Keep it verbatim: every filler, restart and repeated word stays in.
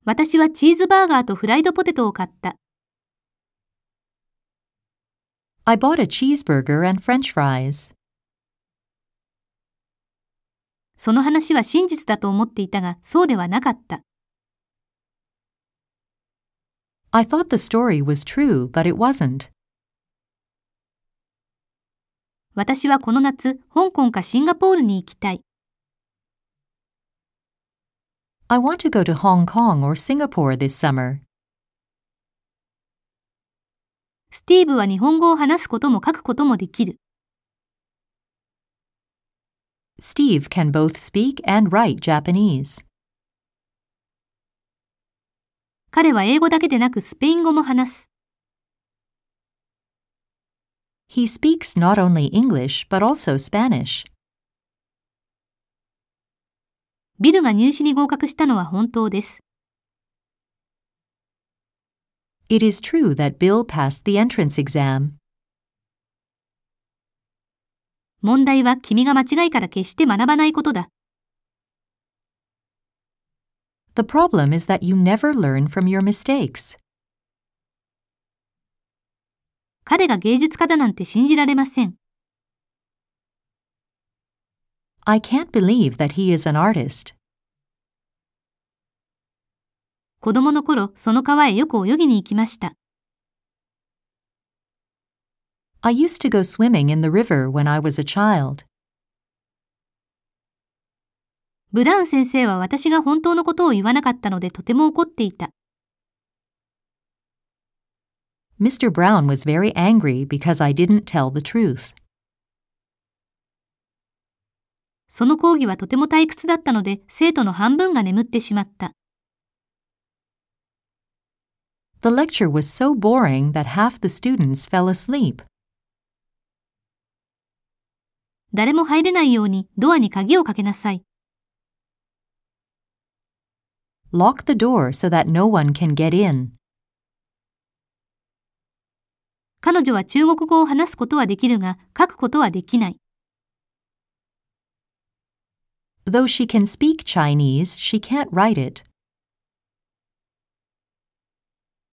私はチーズバーガーとフライドポテトを買った。 I bought a cheeseburger and French fries. その話は真実だと思っていたが、そうではなかった。 I thought the story was true, but it wasn't. 私はこの夏、香港かシンガポールに行きたい。 I want to go to Hong Kong or Singapore this summer. スティーブは日本語を話すことも書くこともできる。 Steve can both speak and write Japanese. 彼は英語だけでなくスペイン語も話す。 He speaks not only English but also Spanish. ビルが入試に合格したのは本当です。 It is true that Bill passed the entrance exam. 問題は君が間違いから決して学ばないことだ。 The problem is that you never learn from your mistakes. 彼が芸術家だなんて信じられません。 I can't believe that he is an artist. 子供の頃、その川へよく泳ぎに行きました。 I used to go swimming in the river when I was a child. ブラウン先生は私が本当のことを言わなかったのでとても怒っていた。 Mister Brown was very angry because I didn't tell the truth. その講義はとても退屈だったので生徒の半分が眠ってしまった。 The lecture was so boring that half the students fell asleep. 誰も入れないようにドアに鍵をかけなさい。 Lock the door so that no one can get in. 彼女は中国語を話すことはできるが、書くことはできない。 Though she can speak Chinese, she can't write it.